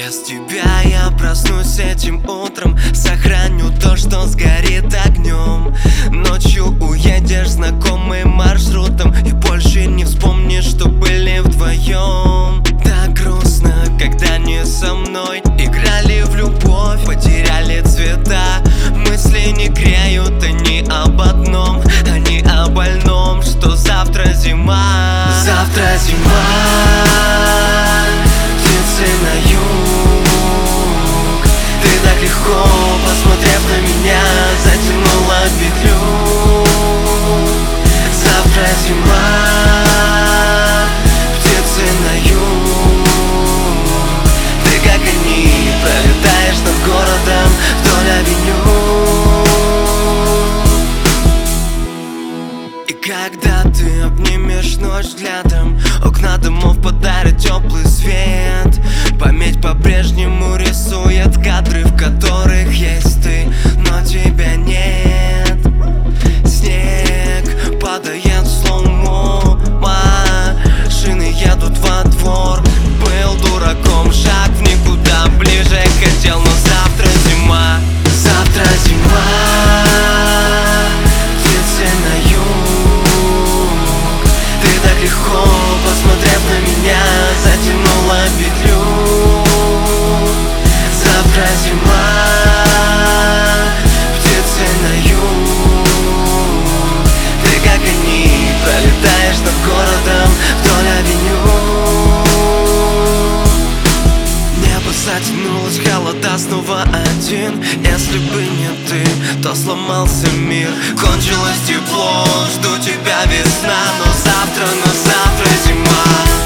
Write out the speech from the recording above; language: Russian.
Без тебя я проснусь этим утром, сохраню то, что сгорит огнем. Ночью уедешь знакомым маршрутом и больше не вспомнишь, что были вдвоем. Так грустно, когда не со мной. Играли в любовь, потеряли цвета. Мысли не греют, они об одном, они о больном, что завтра зима. Завтра зима, птицы на юг. Ты так легко, посмотрев на меня, затянула петлю. Завтра зима, птицы на юг. Ты как они, пролетаешь над городом вдоль авеню. И когда ты обнимешь ночь взглядом, окна домов подарят теплый свет. Память по-прежнему рисует кадры, в которых есть ты, но тебя нет. Снег падает в слоумо, машины едут во двор. Был дураком, шаг в никуда, ближе хотел, но завтра зима. Завтра зима, птицы на юг. Ты так легко, посмотрев на меня, затянула петлю. Завтра зима, птицы на юг. Ты как они, пролетаешь над городом вдоль авеню. Небо затянулось, холода снова один. Если бы не ты, то сломался мир. Кончилось тепло, жду тебя весна, но завтра зима.